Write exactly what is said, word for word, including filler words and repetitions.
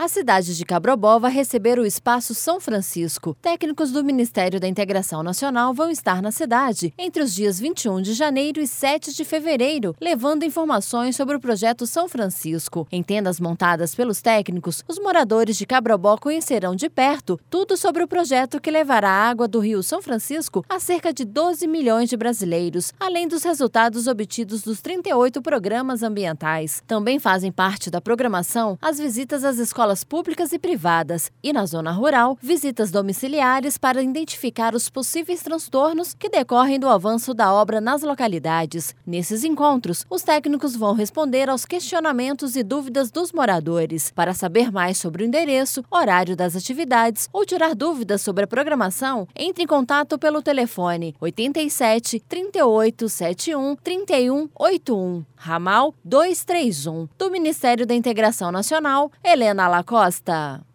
A cidade de Cabrobó vai receber o Espaço São Francisco. Técnicos do Ministério da Integração Nacional vão estar na cidade entre os dias vinte e um de janeiro e sete de fevereiro, levando informações sobre o projeto São Francisco. Em tendas montadas pelos técnicos, os moradores de Cabrobó conhecerão de perto tudo sobre o projeto que levará a água do Rio São Francisco a cerca de doze milhões de brasileiros, além dos resultados obtidos dos trinta e oito programas ambientais. Também fazem parte da programação as visitas às escolas escolas públicas e privadas e, na zona rural, visitas domiciliares para identificar os possíveis transtornos que decorrem do avanço da obra nas localidades. Nesses encontros, os técnicos vão responder aos questionamentos e dúvidas dos moradores. Para saber mais sobre o endereço, horário das atividades ou tirar dúvidas sobre a programação, entre em contato pelo telefone oitenta e sete, trinta e oito, setenta e um, trinta e um, oitenta e um, ramal duzentos e trinta e um, do Ministério da Integração Nacional, Helena Lacosta.